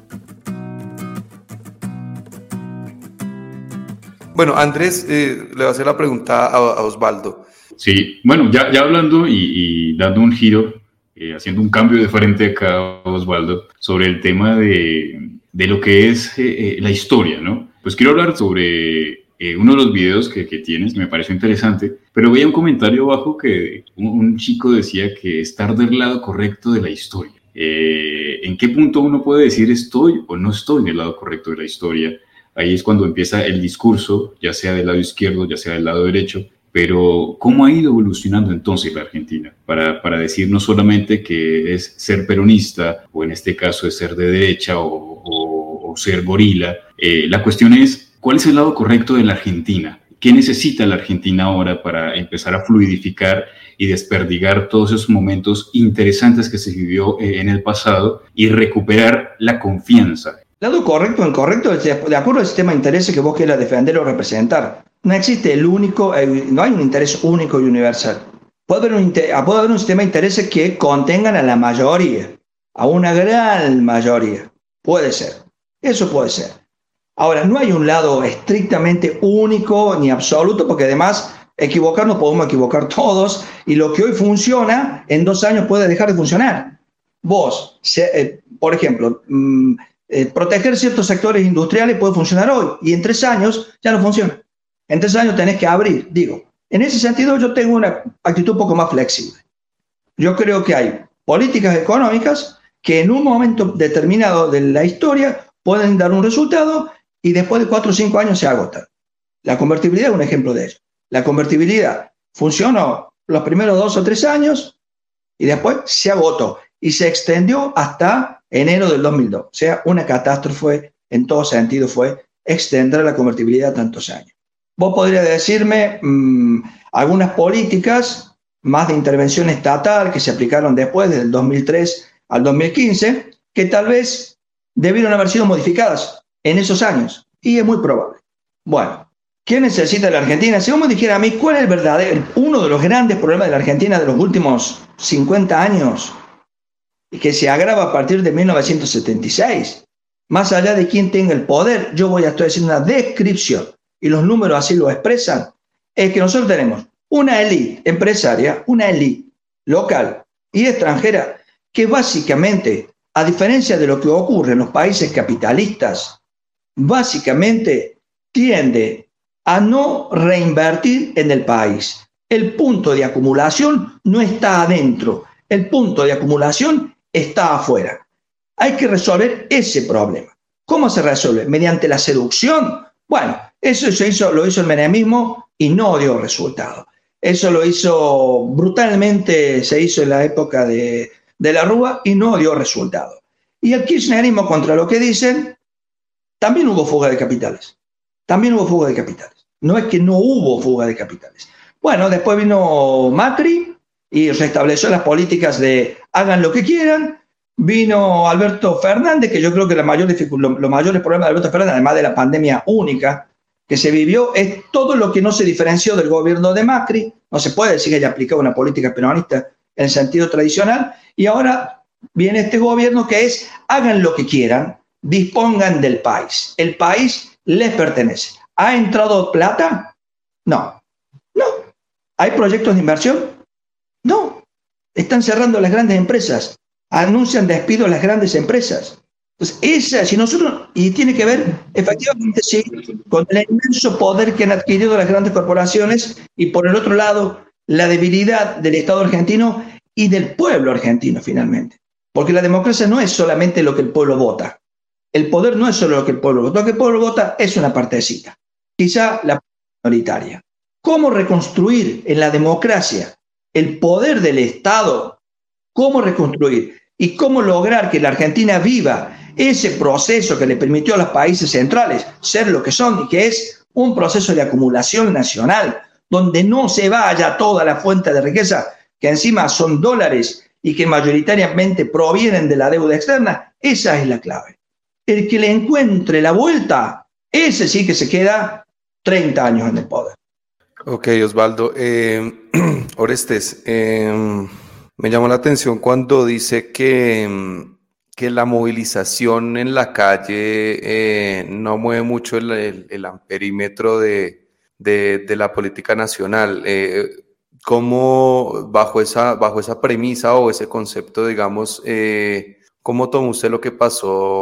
Bueno, Andrés, eh, le va a hacer la pregunta a, a Osvaldo. Sí, bueno, ya, ya hablando y, y dando un giro, eh, haciendo un cambio de frente acá, Osvaldo, sobre el tema de, de lo que es eh, la historia, ¿no? Pues quiero hablar sobre eh, uno de los videos que, que tienes, me pareció interesante, pero veía un comentario abajo que un, un chico decía que estar del lado correcto de la historia. Eh, ¿En qué punto uno puede decir estoy o no estoy en el lado correcto de la historia? Ahí es cuando empieza el discurso, ya sea del lado izquierdo, ya sea del lado derecho. Pero, ¿cómo ha ido evolucionando entonces la Argentina? Para, para decir no solamente que es ser peronista, o en este caso es ser de derecha o, o, o ser gorila. Eh, la cuestión es, ¿cuál es el lado correcto de la Argentina? ¿Qué necesita la Argentina ahora para empezar a fluidificar y desperdigar todos esos momentos interesantes que se vivió eh, en el pasado y recuperar la confianza? Lado correcto o incorrecto, de acuerdo al sistema de intereses que vos quieras defender o representar. No existe el único, no hay un interés único y universal. Puede haber un, puede haber un sistema de intereses que contengan a la mayoría, a una gran mayoría. Puede ser, eso puede ser. Ahora, no hay un lado estrictamente único ni absoluto, porque además equivocarnos podemos equivocar todos, y lo que hoy funciona, en dos años puede dejar de funcionar. Vos, se, eh, por ejemplo, mmm, eh, proteger ciertos sectores industriales puede funcionar hoy, y en tres años ya no funciona. En tres años tenés que abrir. Digo, en ese sentido yo tengo una actitud un poco más flexible. Yo creo que hay políticas económicas que en un momento determinado de la historia pueden dar un resultado y después de cuatro o cinco años se agotan. La convertibilidad es un ejemplo de ello. La convertibilidad funcionó los primeros dos o tres años y después se agotó y se extendió hasta enero del dos mil dos. O sea, una catástrofe en todo sentido fue extender la convertibilidad a tantos años. Vos podrías decirme mmm, algunas políticas más de intervención estatal que se aplicaron después, desde el dos mil tres al dos mil quince, que tal vez debieron haber sido modificadas en esos años, y es muy probable. Bueno, ¿qué necesita la Argentina? Si vos me dijera a mí cuál es el verdadero, uno de los grandes problemas de la Argentina de los últimos cincuenta años, y que se agrava a partir de mil novecientos setenta y seis, más allá de quién tenga el poder, yo voy a estar haciendo una descripción, y los números así lo expresan, es que nosotros tenemos una élite empresaria, una élite local y extranjera, que básicamente, a diferencia de lo que ocurre en los países capitalistas, básicamente tiende a no reinvertir en el país. El punto de acumulación no está adentro, el punto de acumulación está afuera. Hay que resolver ese problema. ¿Cómo se resuelve? ¿Mediante la seducción? Bueno, eso se hizo, lo hizo el menemismo y no dio resultado. Eso lo hizo brutalmente, se hizo en la época de, de la Rúa y no dio resultado. Y el kirchnerismo, contra lo que dicen, también hubo fuga de capitales. También hubo fuga de capitales. No es que no hubo fuga de capitales. Bueno, después vino Macri y restableció las políticas de hagan lo que quieran. Vino Alberto Fernández, que yo creo que la mayor dificultad, los mayores problemas de Alberto Fernández, además de la pandemia única que se vivió, es todo lo que no se diferenció del gobierno de Macri. No se puede decir que haya aplicado una política peronista en sentido tradicional. Y ahora viene este gobierno que es hagan lo que quieran, dispongan del país. El país les pertenece. ¿Ha entrado plata? No. No. ¿Hay proyectos de inversión? No. Están cerrando las grandes empresas. Anuncian despidos las grandes empresas. Entonces, esa, si nosotros, y tiene que ver, efectivamente, sí, con el inmenso poder que han adquirido las grandes corporaciones y, por el otro lado, la debilidad del Estado argentino y del pueblo argentino, finalmente. Porque la democracia no es solamente lo que el pueblo vota. El poder no es solo lo que el pueblo vota. Lo que el pueblo vota es una partecita, quizá la minoritaria. ¿Cómo reconstruir en la democracia el poder del Estado? ¿Cómo reconstruir? Y cómo lograr que la Argentina viva ese proceso que le permitió a los países centrales ser lo que son, y que es un proceso de acumulación nacional, donde no se vaya toda la fuente de riqueza, que encima son dólares y que mayoritariamente provienen de la deuda externa. Esa es la clave. El que le encuentre la vuelta, ese sí que se queda treinta años en el poder. Ok, Osvaldo. Eh, Orestes, eh, me llamó la atención cuando dice que, que la movilización en la calle eh, no mueve mucho el, el, el amperímetro de, de, de la política nacional. Eh, ¿Cómo, bajo esa, bajo esa premisa o ese concepto, digamos, eh, cómo tomó usted lo que pasó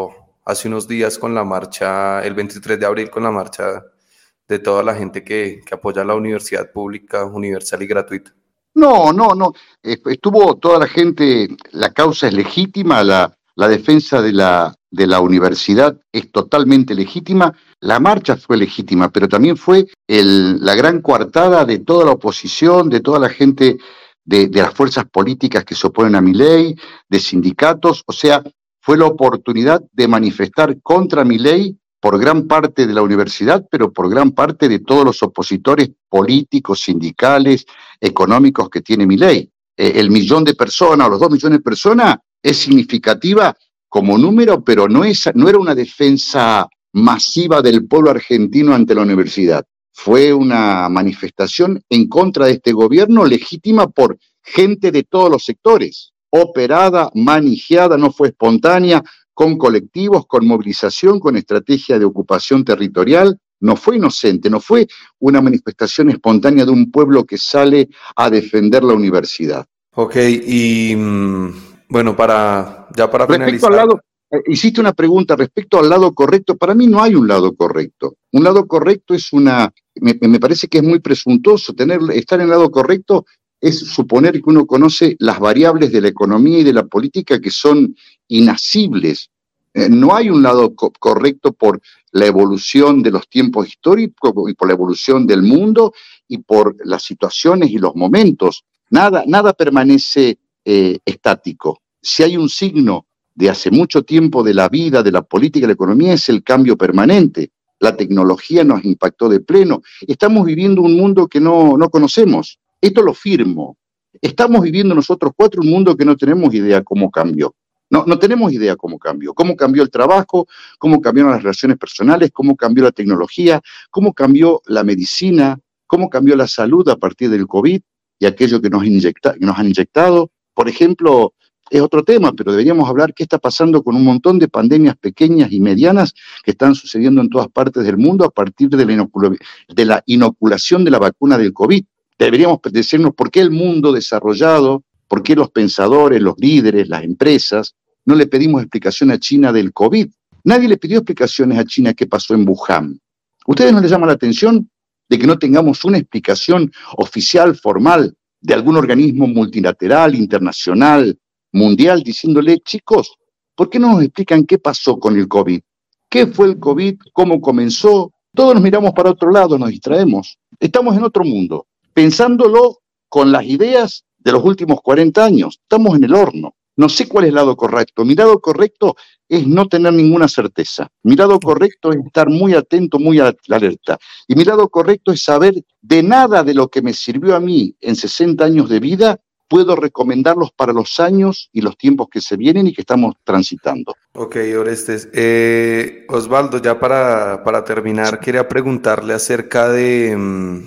hace unos días con la marcha, el veintitrés de abril, con la marcha de toda la gente que, que apoya la universidad pública, universal y gratuita. No, no, no. Estuvo toda la gente, la causa es legítima, la, la defensa de la, de la universidad es totalmente legítima, la marcha fue legítima, pero también fue el, la gran coartada de toda la oposición, de toda la gente de, de las fuerzas políticas que se oponen a Milei, de sindicatos, o sea, fue la oportunidad de manifestar contra Milei por gran parte de la universidad, pero por gran parte de todos los opositores políticos, sindicales, económicos que tiene Milei. Eh, el millón de personas o los dos millones de personas es significativa como número, pero no, es, no era una defensa masiva del pueblo argentino ante la universidad. Fue una manifestación en contra de este gobierno legítima por gente de todos los sectores, operada, manejada, no fue espontánea, con colectivos, con movilización, con estrategia de ocupación territorial. No fue inocente, no fue una manifestación espontánea de un pueblo que sale a defender la universidad. Ok, y bueno, para ya para respecto finalizar. Al lado, eh, hiciste una pregunta respecto al lado correcto. Para mí no hay un lado correcto. Un lado correcto es una, me, me parece que es muy presuntuoso. Tener, estar en el lado correcto es suponer que uno conoce las variables de la economía y de la política que son inasibles. Eh, no hay un lado co- correcto por la evolución de los tiempos históricos y por la evolución del mundo y por las situaciones y los momentos. Nada, nada permanece eh, estático. Si hay un signo de hace mucho tiempo de la vida, de la política y la economía, es el cambio permanente. La tecnología nos impactó de pleno. Estamos viviendo un mundo que no, no conocemos. Esto lo firmo. Estamos viviendo nosotros cuatro un mundo que no tenemos idea cómo cambió. No, no tenemos idea cómo cambió. Cómo cambió el trabajo, cómo cambiaron las relaciones personales, cómo cambió la tecnología, cómo cambió la medicina, cómo cambió la salud a partir del COVID y aquello que nos, inyecta, que nos han inyectado. Por ejemplo, es otro tema, pero deberíamos hablar qué está pasando con un montón de pandemias pequeñas y medianas que están sucediendo en todas partes del mundo a partir de la, inocula, de la inoculación de la vacuna del COVID. Deberíamos decirnos por qué el mundo desarrollado, por qué los pensadores, los líderes, las empresas, no le pedimos explicación a China del COVID. Nadie le pidió explicaciones a China qué pasó en Wuhan. ¿Ustedes no les llama la atención de que no tengamos una explicación oficial, formal, de algún organismo multilateral, internacional, mundial, diciéndole, chicos, ¿por qué no nos explican qué pasó con el COVID? ¿Qué fue el COVID? ¿Cómo comenzó? Todos nos miramos para otro lado, nos distraemos. Estamos en otro mundo, pensándolo con las ideas de los últimos cuarenta años. Estamos en el horno. No sé cuál es el lado correcto. Mi lado correcto es no tener ninguna certeza. Mi lado correcto es estar muy atento, muy alerta. Y mi lado correcto es saber de nada de lo que me sirvió a mí en sesenta años de vida, puedo recomendarlos para los años y los tiempos que se vienen y que estamos transitando. Ok, Orestes. Eh, Osvaldo, ya para, para terminar, quería preguntarle acerca de,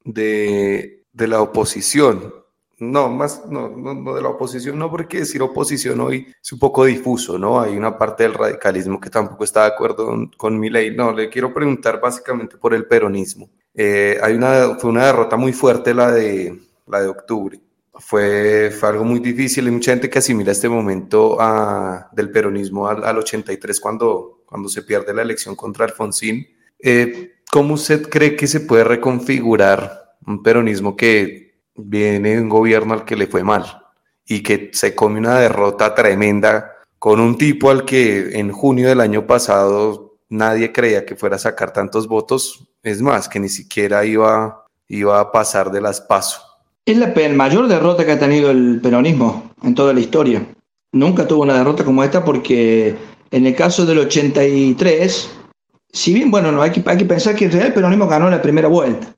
de, de la oposición. No, más, no, no, no de la oposición, no, porque decir oposición hoy es un poco difuso, ¿no? Hay una parte del radicalismo que tampoco está de acuerdo con, con Milei. No, le quiero preguntar básicamente por el peronismo. Eh, hay una, fue una derrota muy fuerte la de, la de octubre. Fue, fue algo muy difícil. Hay mucha gente que asimila este momento a, del peronismo al, al ochenta y tres cuando, cuando se pierde la elección contra Alfonsín. Eh, ¿Cómo usted cree que se puede reconfigurar un peronismo que viene de un gobierno al que le fue mal y que se come una derrota tremenda con un tipo al que en junio del año pasado nadie creía que fuera a sacar tantos votos? Es más, que ni siquiera iba, iba a pasar de las PASO. Es la mayor derrota que ha tenido el peronismo en toda la historia. Nunca tuvo una derrota como esta porque en el caso del ochenta y tres, si bien, bueno, no hay que, hay que pensar que en realidad el peronismo ganó la primera vuelta.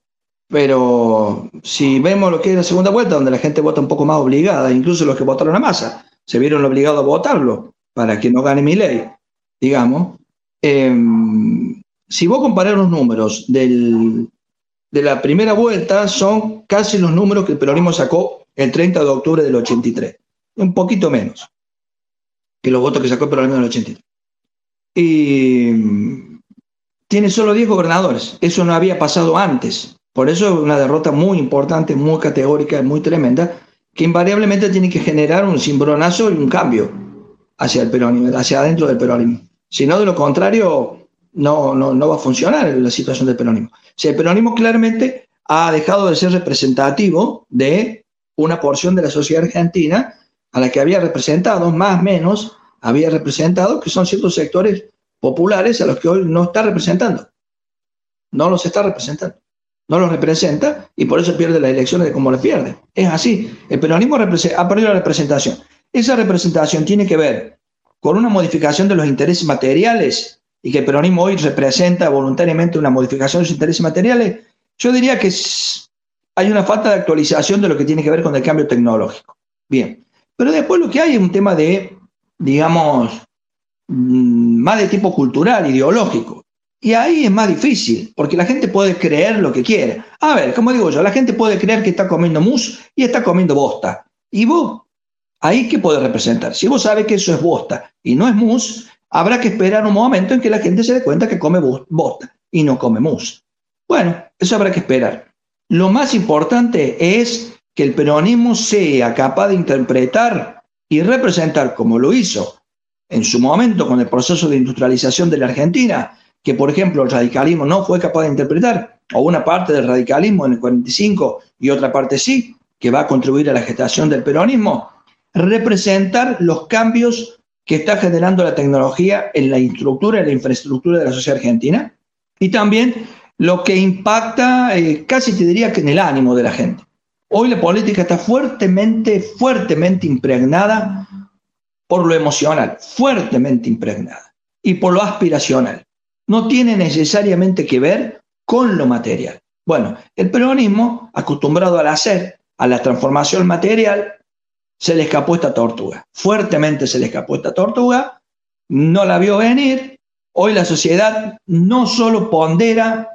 Pero si vemos lo que es la segunda vuelta, donde la gente vota un poco más obligada, incluso los que votaron a Massa se vieron obligados a votarlo para que no gane Milei, digamos. Eh, si vos comparás los números del, de la primera vuelta, son casi los números que el peronismo sacó el treinta de octubre del ochenta y tres. Un poquito menos que los votos que sacó el peronismo del ochenta y tres. Y tiene solo diez gobernadores. Eso no había pasado antes. Por eso es una derrota muy importante, muy categórica, muy tremenda, que invariablemente tiene que generar un cimbronazo y un cambio hacia el peronismo, hacia adentro del peronismo. Si no, de lo contrario, no, no, no va a funcionar la situación del peronismo. O sea, el peronismo claramente ha dejado de ser representativo de una porción de la sociedad argentina a la que había representado, más o menos, había representado, que son ciertos sectores populares a los que hoy no está representando. No los está representando. No los representa y por eso pierde las elecciones de cómo las pierde. Es así. El peronismo ha perdido la representación. Esa representación tiene que ver con una modificación de los intereses materiales y que el peronismo hoy representa voluntariamente una modificación de los intereses materiales. Yo diría que hay una falta de actualización de lo que tiene que ver con el cambio tecnológico. Bien. Pero después lo que hay es un tema de, digamos, más de tipo cultural, ideológico. Y ahí es más difícil, porque la gente puede creer lo que quiere. A ver, como digo yo, la gente puede creer que está comiendo mousse y está comiendo bosta. ¿Y vos? ¿Ahí qué puede representar? Si vos sabés que eso es bosta y no es mousse, habrá que esperar un momento en que la gente se dé cuenta que come bosta y no come mousse. Bueno, eso habrá que esperar. Lo más importante es que el peronismo sea capaz de interpretar y representar, como lo hizo en su momento con el proceso de industrialización de la Argentina, que por ejemplo el radicalismo no fue capaz de interpretar, o una parte del radicalismo en el cuarenta y cinco y otra parte sí, que va a contribuir a la gestación del peronismo, representar los cambios que está generando la tecnología en la estructura, en la infraestructura de la sociedad argentina, y también lo que impacta, eh, casi te diría que en el ánimo de la gente. Hoy la política está fuertemente, fuertemente impregnada por lo emocional, fuertemente impregnada, y por lo aspiracional. No tiene necesariamente que ver con lo material. Bueno, el peronismo, acostumbrado al hacer, a la transformación material, se le escapó esta tortuga. Fuertemente se le escapó esta tortuga, no la vio venir. Hoy la sociedad no solo pondera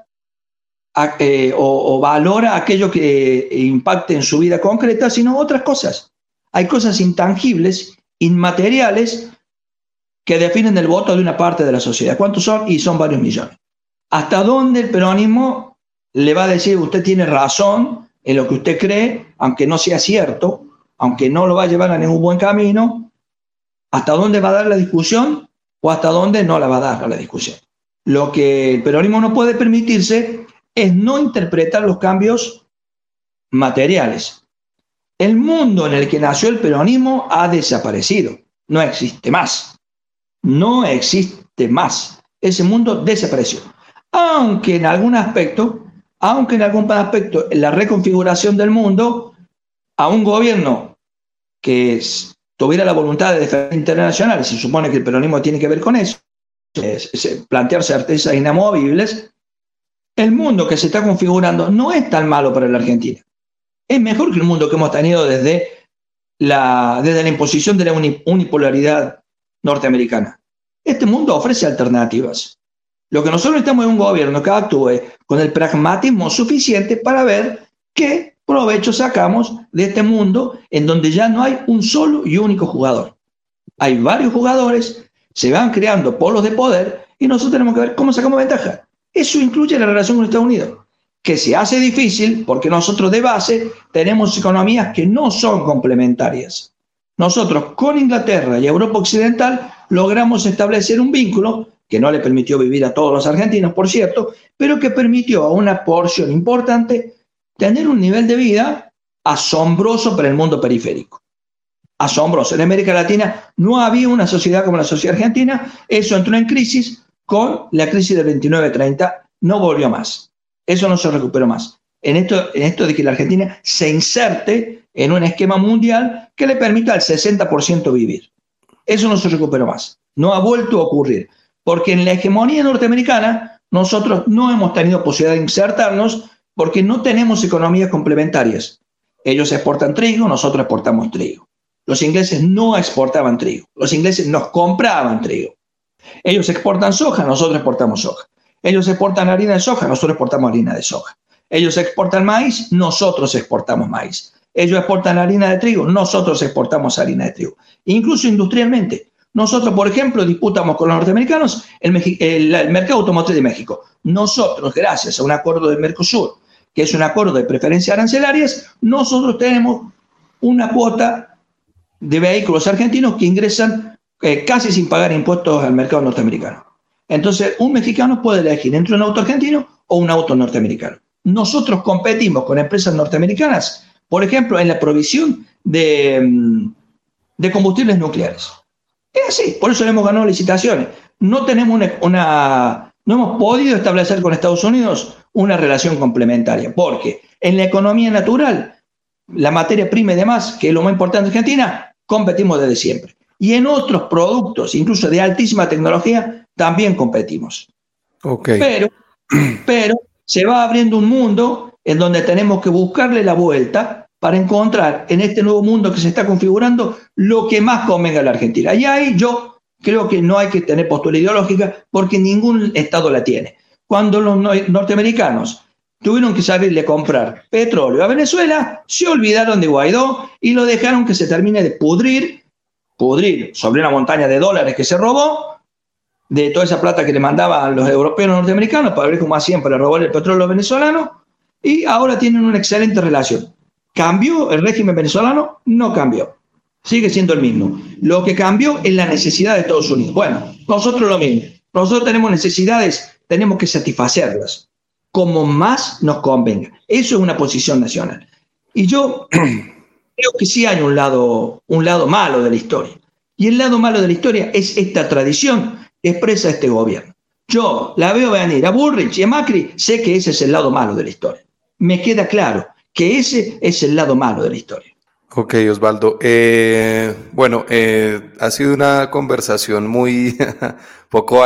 a, eh, o, o valora aquello que impacte en su vida concreta, sino otras cosas. Hay cosas intangibles, inmateriales, que definen el voto de una parte de la sociedad. ¿Cuántos son? Y son varios millones. ¿Hasta dónde el peronismo le va a decir usted tiene razón en lo que usted cree, aunque no sea cierto, aunque no lo va a llevar a ningún buen camino? ¿Hasta dónde va a dar la discusión o hasta dónde no la va a dar a la discusión? Lo que el peronismo no puede permitirse es no interpretar los cambios materiales. El mundo en el que nació el peronismo ha desaparecido. No existe más. No existe más. Ese mundo desapareció. Aunque en algún aspecto, aunque en algún aspecto, en la reconfiguración del mundo, a un gobierno que tuviera la voluntad de defender internacional, se supone que el peronismo tiene que ver con eso, es, es plantear certezas inamovibles, el mundo que se está configurando no es tan malo para la Argentina. Es mejor que el mundo que hemos tenido desde la, desde la imposición de la unipolaridad norteamericana. Este mundo ofrece alternativas. Lo que nosotros necesitamos es un gobierno que actúe con el pragmatismo suficiente para ver qué provecho sacamos de este mundo en donde ya no hay un solo y único jugador. Hay varios jugadores, se van creando polos de poder y nosotros tenemos que ver cómo sacamos ventaja. Eso incluye la relación con Estados Unidos, que se hace difícil porque nosotros de base tenemos economías que no son complementarias. Nosotros con Inglaterra y Europa Occidental logramos establecer un vínculo que no le permitió vivir a todos los argentinos, por cierto, pero que permitió a una porción importante tener un nivel de vida asombroso para el mundo periférico. Asombroso. En América Latina no había una sociedad como la sociedad argentina. Eso entró en crisis con la crisis del veintinueve treinta. No volvió más. Eso no se recuperó más. En esto, en esto de que la Argentina se inserte en un esquema mundial que le permita al sesenta por ciento vivir. Eso no se recuperó más. No ha vuelto a ocurrir. Porque en la hegemonía norteamericana nosotros no hemos tenido posibilidad de insertarnos porque no tenemos economías complementarias. Ellos exportan trigo, nosotros exportamos trigo. Los ingleses no exportaban trigo. Los ingleses nos compraban trigo. Ellos exportan soja, nosotros exportamos soja. Ellos exportan harina de soja, nosotros exportamos harina de soja. Ellos exportan maíz, nosotros exportamos maíz. Ellos exportan harina de trigo, nosotros exportamos harina de trigo. Incluso industrialmente. Nosotros, por ejemplo, disputamos con los norteamericanos el, el, el mercado automotriz de México. Nosotros, gracias a un acuerdo del Mercosur, que es un acuerdo de preferencias arancelarias, nosotros tenemos una cuota de vehículos argentinos que ingresan eh, casi sin pagar impuestos al mercado norteamericano. Entonces, un mexicano puede elegir entre un auto argentino o un auto norteamericano. Nosotros competimos con empresas norteamericanas, por ejemplo, en la provisión de, de combustibles nucleares. Es así, por eso hemos ganado licitaciones. No tenemos una, una, no hemos podido establecer con Estados Unidos una relación complementaria, porque en la economía natural, la materia prima y demás, que es lo más importante en Argentina, competimos desde siempre. Y en otros productos, incluso de altísima tecnología, también competimos. Okay. Pero, pero se va abriendo un mundo en donde tenemos que buscarle la vuelta para encontrar en este nuevo mundo que se está configurando lo que más convenga a la Argentina. Y ahí yo creo que no hay que tener postura ideológica porque ningún Estado la tiene. Cuando los norteamericanos tuvieron que salirle a comprar petróleo a Venezuela, se olvidaron de Guaidó y lo dejaron que se termine de pudrir, pudrir sobre una montaña de dólares que se robó, de toda esa plata que le mandaban los europeos norteamericanos para ver cómo hacían para robar el petróleo a los venezolanos, y ahora tienen una excelente relación. ¿Cambió el régimen venezolano? No cambió. Sigue siendo el mismo. Lo que cambió es la necesidad de Estados Unidos. Bueno, nosotros lo mismo. Nosotros tenemos necesidades, tenemos que satisfacerlas como más nos convenga. Eso es una posición nacional. Y yo creo que sí hay un lado, un lado malo de la historia. Y el lado malo de la historia es esta tradición que expresa este gobierno. Yo la veo venir a Bullrich y a Macri, sé que ese es el lado malo de la historia. Me queda claro que ese es el lado malo de la historia. Ok, Osvaldo. Eh, bueno, eh, ha sido una conversación muy poco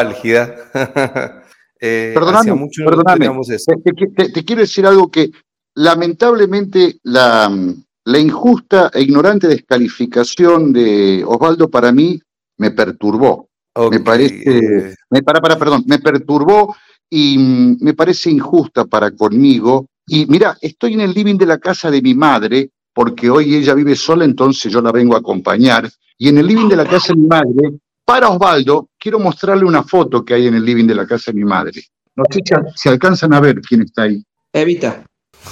álgida. Eh, perdóname, mucho perdóname. No te, te, te, te quiero decir algo que lamentablemente la, la injusta e ignorante descalificación de Osvaldo para mí me perturbó. Okay. Me parece, me, para, para, perdón, me perturbó y me parece injusta para conmigo. Y mira, estoy en el living de la casa de mi madre, porque hoy ella vive sola, entonces yo la vengo a acompañar. Y en el living de la casa de mi madre, para Osvaldo, quiero mostrarle una foto que hay en el living de la casa de mi madre. No sé si, si alcanzan a ver quién está ahí. Evita.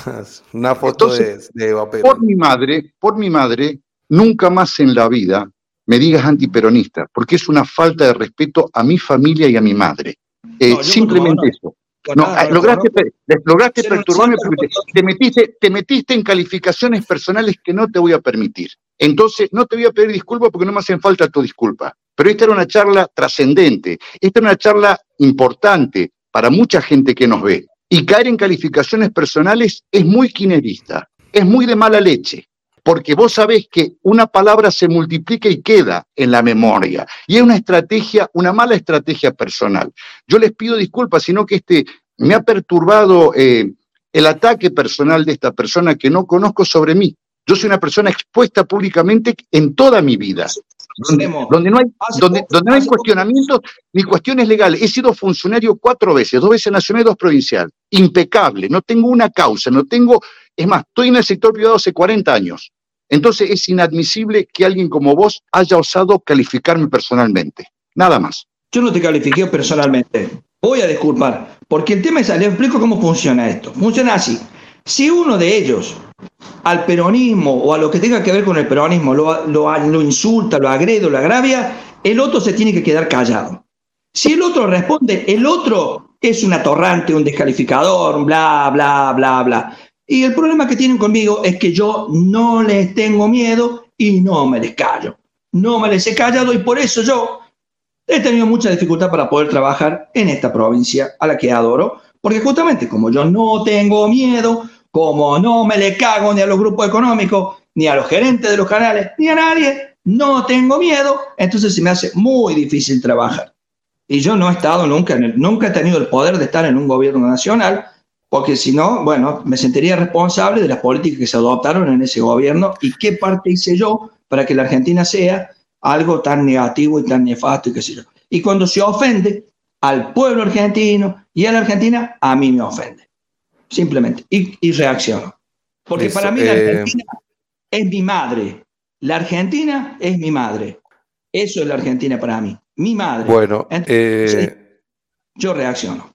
Una foto entonces, de, de Eva Perón. Por mi madre, por mi madre, nunca más en la vida me digas antiperonista, porque es una falta de respeto a mi familia y a mi madre. Eh, no, simplemente no, eso. No, nada, lograste no, lograste perturbarme porque te, te, metiste, te metiste en calificaciones personales que no te voy a permitir. Entonces, no te voy a pedir disculpas porque no me hacen falta tu disculpa. Pero esta era una charla trascendente, esta era una charla importante para mucha gente que nos ve. Y caer en calificaciones personales es muy quinerista, es muy de mala leche. Porque vos sabés que una palabra se multiplica y queda en la memoria. Y es una estrategia, una mala estrategia personal. Yo les pido disculpas, sino que este, me ha perturbado eh, el ataque personal de esta persona que no conozco sobre mí. Yo soy una persona expuesta públicamente en toda mi vida, donde, donde no hay, donde, donde no hay cuestionamientos ni cuestiones legales. He sido funcionario cuatro veces, dos veces nacional y dos provincial. Impecable, no tengo una causa, no tengo... Es más, estoy en el sector privado hace cuarenta años. Entonces es inadmisible que alguien como vos haya osado calificarme personalmente. Nada más. Yo no te califiqué personalmente. Voy a disculpar, porque el tema es, les explico cómo funciona esto. Funciona así. Si uno de ellos al peronismo o a lo que tenga que ver con el peronismo lo, lo, lo insulta, lo agrede, lo agravia, el otro se tiene que quedar callado. Si el otro responde, el otro es un atorrante, un descalificador, bla, bla, bla, bla. Y el problema que tienen conmigo es que yo no les tengo miedo y no me les callo. No me les he callado y por eso yo he tenido mucha dificultad para poder trabajar en esta provincia a la que adoro, porque justamente como yo no tengo miedo, como no me le cago ni a los grupos económicos, ni a los gerentes de los canales, ni a nadie, no tengo miedo, entonces se me hace muy difícil trabajar. Y yo no he estado nunca, en el, nunca he tenido el poder de estar en un gobierno nacional, porque si no, bueno, me sentiría responsable de las políticas que se adoptaron en ese gobierno y qué parte hice yo para que la Argentina sea algo tan negativo y tan nefasto y qué sé yo. Y cuando se ofende al pueblo argentino y a la Argentina, a mí me ofende. Simplemente. Y, y reacciono. Porque Eso, para mí la Argentina eh... es mi madre. La Argentina es mi madre. Eso es la Argentina para mí. Mi madre. Bueno, Entonces, eh... yo reacciono.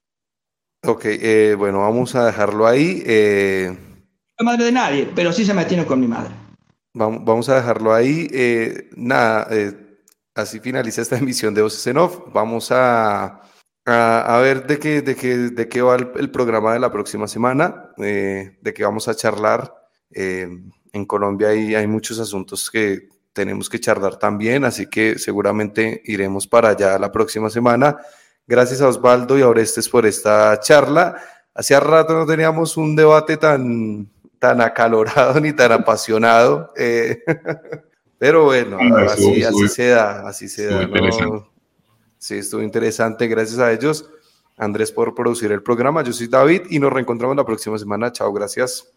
Ok, eh, bueno, vamos a dejarlo ahí. Eh, la madre de nadie, pero sí se me tiene con mi madre. Vamos, vamos a dejarlo ahí. Eh, nada, eh, así finaliza esta emisión de Voces en Off. Vamos a, a, a ver de qué, de, qué, de qué va el, el programa de la próxima semana, eh, de qué vamos a charlar. Eh, en Colombia hay, hay muchos asuntos que tenemos que charlar también, así que seguramente iremos para allá la próxima semana. Gracias a Osvaldo y a Orestes por esta charla. Hacía rato no teníamos un debate tan, tan acalorado ni tan apasionado, eh, pero bueno, Ah, así, estuvo, así estuvo, se da, así se estuvo da, interesante. ¿no? Sí, estuvo interesante, gracias a ellos. Andrés por producir el programa, yo soy David y nos reencontramos la próxima semana. Chao, gracias.